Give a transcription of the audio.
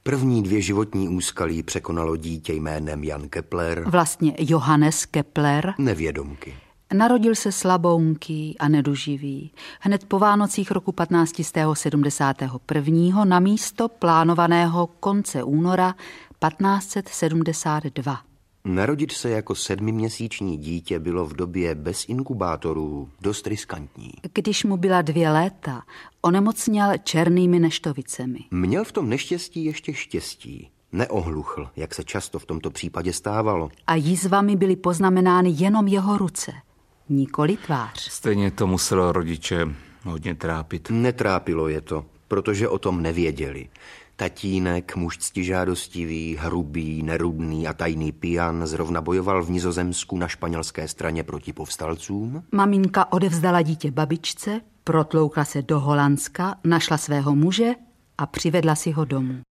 První 2 životní úskalí překonalo dítě jménem Jan Kepler. Vlastně Johannes Kepler. Nevědomky. Narodil se slabounký a neduživý. Hned po Vánocích roku 1571. na místo plánovaného konce února 1572. Narodit se jako 7měsíční dítě bylo v době bez inkubátorů dost riskantní. Když mu byla 2 léta, onemocněl černými neštovicemi. Měl v tom neštěstí ještě štěstí. Neohluchl, jak se často v tomto případě stávalo. A jízvami byly poznamenány jenom jeho ruce, nikoli tvář. Stejně to muselo rodiče hodně trápit. Netrápilo je to, protože o tom nevěděli. Tatínek, muž ctižádostivý, hrubý, nerudný a tajný pijan, zrovna bojoval v Nizozemsku na španělské straně proti povstalcům. Maminka odevzdala dítě babičce, protloukla se do Holandska, našla svého muže a přivedla si ho domů.